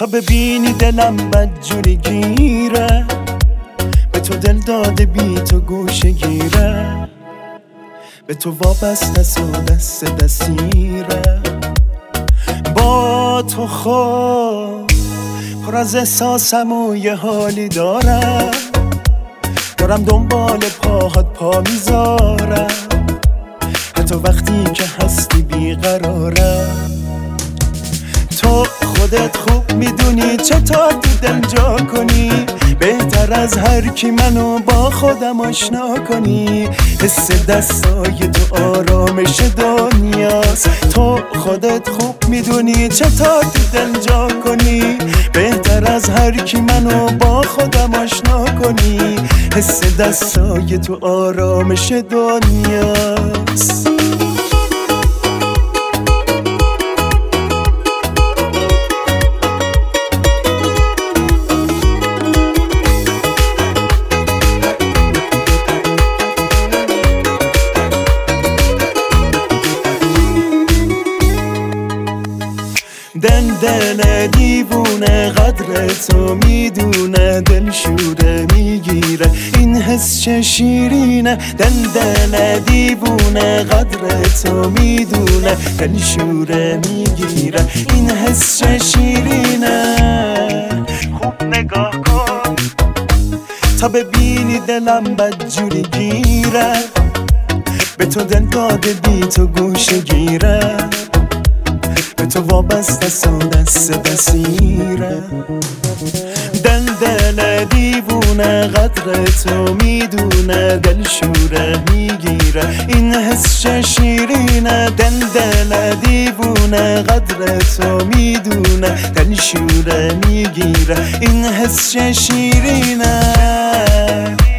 تا ببینی دلم بدجوری گیره، به تو دل داده بی تو گوشه گیره، به تو وابسته و دست دستیره. با تو خوب پر از احساسم و یه حالی دارم دنبال پاهات پا میذارم، حتی وقتی که هستی بیقرارم. تو خودت خوب میدونی چطور تو دل جا کنی، بهتر از هر کی منو با خودم آشنا کنی. حس دستای تو آرامش دنیاست، تو خودت خوب میدونی چطور تو دل جا کنی، بهتر از هر کی منو با خودم آشنا کنی. حس دستای تو آرامش دنیاست. دل دیوونه قدر تو میدونه، دل شوره میگیره این حس چه شیرینه. دل دیوونه قدر تو میدونه، دل شوره میگیره این حس چه شیرینه. خوب نگاه کن تا ببینی دلم بدجوری گیره، به تو دل داده بی تو گوشه گیره، به تو وابسته و دست دستیره. دل دیوونه قدر تو میدونه، دل شوره میگیره این حس چه شیرینه. دل دیوونه قدر تو میدونه، دل شوره میگیره این حس چه شیرینه.